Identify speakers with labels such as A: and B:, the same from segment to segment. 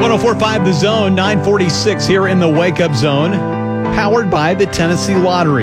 A: 104.5 The Zone, 946 here in the Wake Up Zone, powered by the Tennessee Lottery.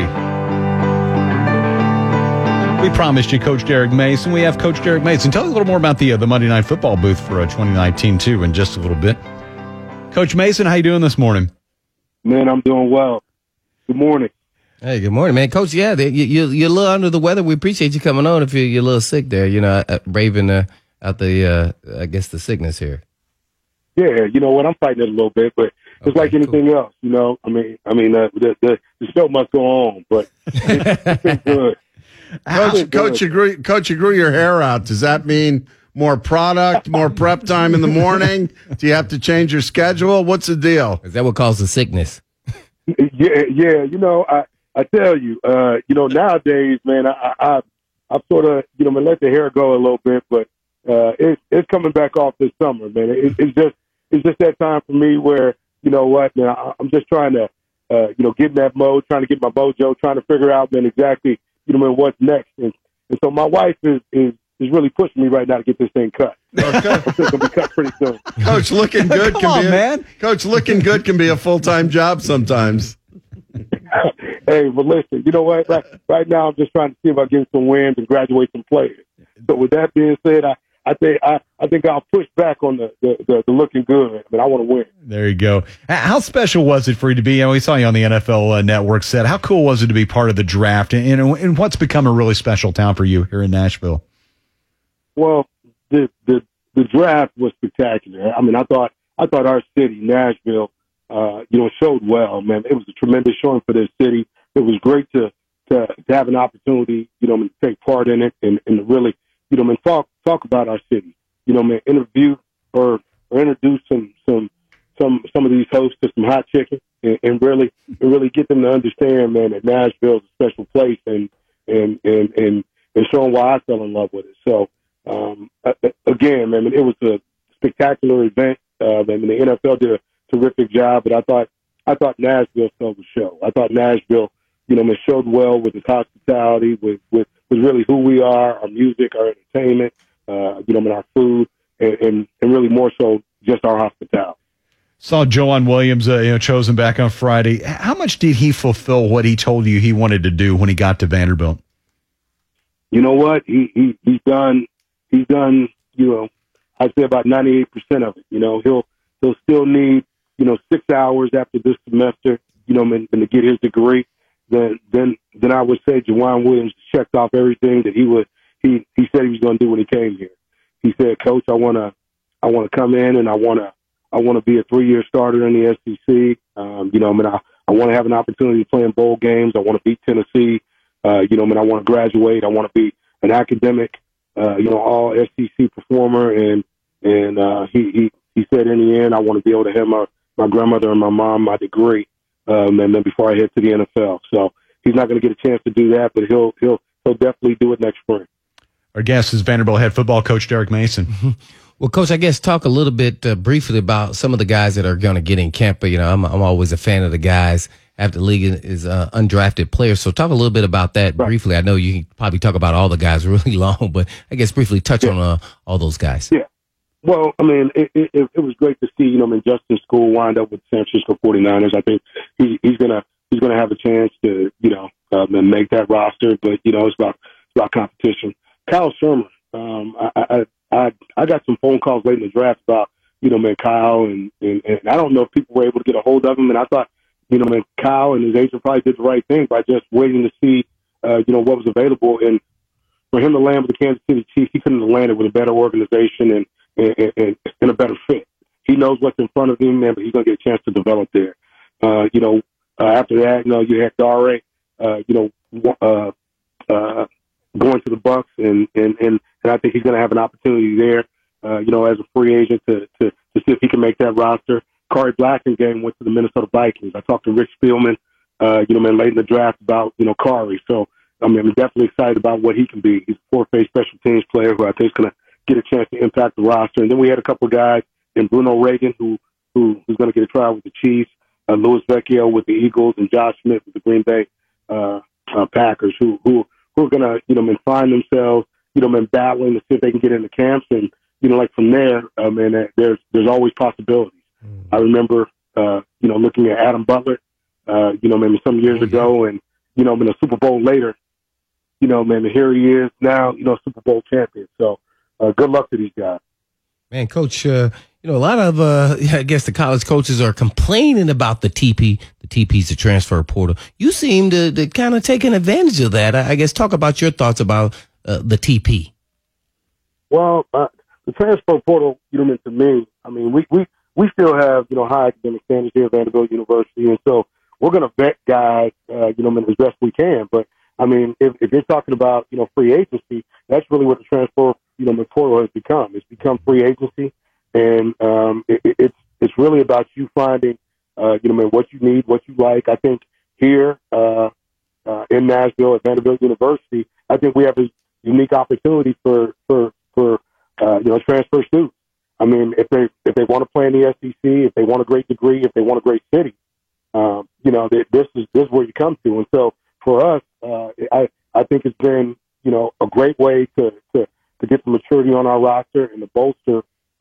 A: We promised you Coach Derek Mason. We have Coach Derek Mason. Tell us a little more about the Monday Night Football booth for 2019, too, in just a little bit. Coach Mason, how you doing this morning?
B: Man, I'm doing well. Good morning.
C: Hey, good morning, man. Coach, yeah, you're a little under the weather. We appreciate you coming on if you're a little sick there, braving out the, I guess, the sickness here.
B: Yeah, you know what? I'm fighting it a little bit, but it's like anything else, you know. The show must go on, but it's been good.
D: Coach, you grew your hair out. Does that mean more product, more prep time in the morning? Do you have to change your schedule? What's the deal?
C: Is that what causes the sickness?
B: Yeah. You know, I tell you, nowadays, man, I've sort of, let the hair go a little bit, but it's coming back off this summer, man. It's just that time for me where, you know what, man, I'm just trying to, get in that mode, trying to get my mojo, trying to figure out, man, exactly, what's next. And so my wife is really pushing me right now to get this thing cut. Okay. It's going to be cut pretty soon.
D: Coach, looking good Coach, looking good can be a full-time job sometimes.
B: Hey, but listen, you know what? Right now, I'm just trying to see if I get some wins and graduate some players. So with that being said, I think I'll push back on the looking good, but I want to win.
A: There you go. How special was it for you to be? We saw you on the NFL Network set. How cool was it to be part of the draft, and what's become a really special town for you here in Nashville?
B: Well, the draft was spectacular. I mean, I thought our city, Nashville, showed well. Man, it was a tremendous showing for this city. It was great to have an opportunity, to take part in it and to really, talk about our city. Interview or introduce some of these hosts to some hot chicken and really get them to understand, man, that Nashville is a special place and show them why I fell in love with it. So again, man, it was a spectacular event. The NFL did a terrific job, but I thought Nashville stole the show. I thought Nashville, showed well with its hospitality, with really who we are, our music, our entertainment, our food, and really more so just our hospitality.
A: Saw Joanne Williams, chosen back on Friday. How much did he fulfill what he told you he wanted to do when he got to Vanderbilt?
B: You know what? He's done. I'd say about 98% of it. He'll still need 6 hours after this semester, and to get his degree. Then I would say Joanne Williams checked off everything that he said he was going to do when he came here. He said, "Coach, I want to come in and I want to be a 3-year starter in the SEC. I want to have an opportunity to play in bowl games. I want to beat Tennessee. I want to graduate. I want to be an academic, all SEC performer." And he said, in the end, I want to be able to have my grandmother and my mom my degree, and then before I head to the NFL. So he's not going to get a chance to do that, but he'll definitely do it next spring.
A: Our guest is Vanderbilt head football coach Derek Mason.
C: Well, Coach, I guess talk a little bit briefly about some of the guys that are going to get in camp. I'm always a fan of the guys after the league is undrafted players. So talk a little bit about that briefly. I know you can probably talk about all the guys really long, but I guess briefly touch on all those guys.
B: Yeah. Well, I mean, it was great to see, Justin School wind up with the San Francisco 49ers. I think he's gonna have a chance to, make that roster. But it's about competition. Kyle Sherman. I got some phone calls late in the draft about, Kyle, and I don't know if people were able to get a hold of him. And I thought, Kyle and his agent probably did the right thing by just waiting to see, what was available. And for him to land with the Kansas City Chiefs, he couldn't have landed with a better organization and a better fit. He knows what's in front of him, man, but he's going to get a chance to develop there. After that, you had Dare, going to the Bucks, and I think he's going to have an opportunity there, as a free agent to see if he can make that roster. Corey Blackingame went to the Minnesota Vikings. I talked to Rick Spielman, late in the draft about, Corey. So, I'm definitely excited about what he can be. He's a four-phase special teams player who I think is going to get a chance to impact the roster. And then we had a couple of guys in Bruno Reagan who's going to get a try with the Chiefs, Louis Vecchio with the Eagles, and Josh Smith with the Green Bay Packers who are going to, find themselves, battling to see if they can get into camps. And, like from there, there's always possibilities. I remember, looking at Adam Butler, maybe some years ago, and, in a Super Bowl later, and here he is now, Super Bowl champion. So good luck to these guys.
C: Man, Coach, a lot of, I guess the college coaches are complaining about the TP. The TP's the transfer portal. You seem to kind of taking advantage of that. I guess talk about your thoughts about the TP.
B: Well, the transfer portal, to me, I mean, we still have, high academic standards here at Vanderbilt University. And so we're going to vet guys, as best we can. But, I mean, if you're talking about, free agency, that's really what the transfer, portal has become. It's become free agency. And it's really about you finding, what you need, what you like. I think here in Nashville at Vanderbilt University, I think we have a unique opportunity for transfer students. I mean, if they want to play in the SEC, if they want a great degree, if they want a great city, this is where you come to. And so for us, I think it's been, a great way to get the maturity on our roster and to bolster,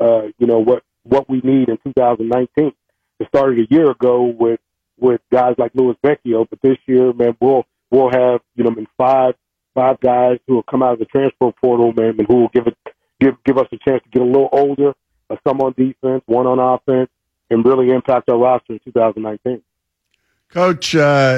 B: what we need in 2019. It started a year ago with guys like Louis Vecchio, but this year, man, we'll have, five guys who will come out of the transfer portal, man, and who will give us a chance to get a little older, some on defense, one on offense, and really impact our roster in 2019.
D: Coach,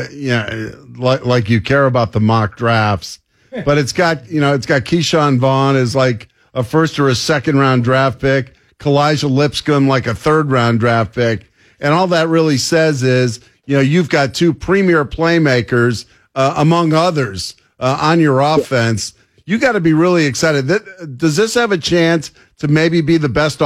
D: like you care about the mock drafts, but it's got Keyshawn Vaughn as like a first or a second round draft pick, Kalijah Lipscomb like a third round draft pick, and all that really says is, you've got two premier playmakers, among others, on your offense. You got to be really excited. Does this have a chance to maybe be the best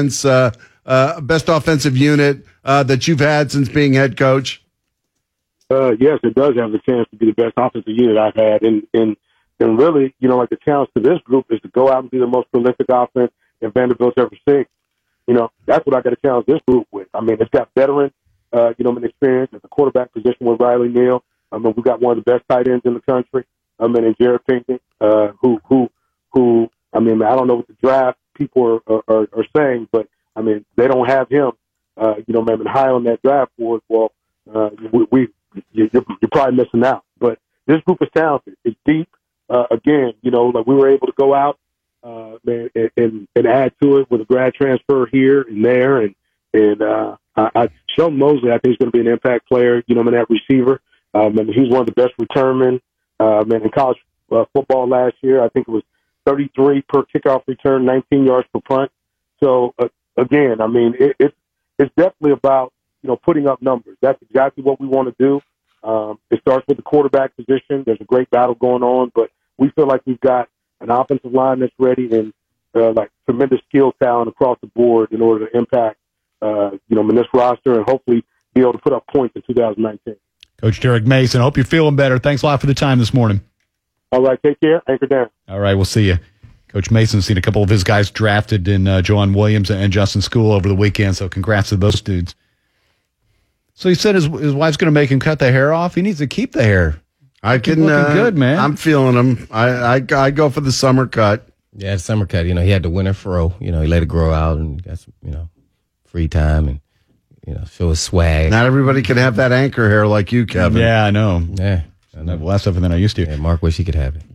D: best offensive unit that you've had since being head coach?
B: Yes, it does have the chance to be the best offensive unit I've had. And really, the challenge to this group is to go out and be the most prolific offense that Vanderbilt's ever seen. That's what I got to challenge this group with. I mean, it's got veteran, experience at the quarterback position with Riley Neal. I mean, we've got one of the best tight ends in the country. And Jared Pinkney, who, I mean, I don't know what the draft people are saying, but I mean, they don't have him, high on that draft board. Well, you're probably missing out. But this group is talented. It's deep. Again, like we were able to go out, and add to it with a grad transfer here and there. And Sheldon Mosley, I think, is going to be an impact player, in that receiver. He's one of the best returnmen. In college football last year, I think it was 33 per kickoff return, 19 yards per punt. So again, I mean, it's definitely about, putting up numbers. That's exactly what we want to do. It starts with the quarterback position. There's a great battle going on, but we feel like we've got an offensive line that's ready and tremendous skill talent across the board in order to impact, in this roster and hopefully be able to put up points in 2019.
A: Coach Derek Mason, hope you're feeling better. Thanks a lot for the time this morning.
B: All right, take care. Anchor down.
A: All right, we'll see you. Coach Mason's seen a couple of his guys drafted in Joanne Williams and Justin School over the weekend, so congrats to those dudes. So he said his wife's going to make him cut the hair off. He needs to keep the hair.
D: Looking good, man. I'm feeling him. I go for the summer cut.
C: Yeah, the summer cut. He had the winter fro. He let it grow out and got some, free time and, show his swag.
D: Not everybody can have that anchor hair like you, Kevin.
A: Yeah, I know.
C: Yeah.
A: I have less of it than I used to.
C: Yeah, Mark wish he could have it.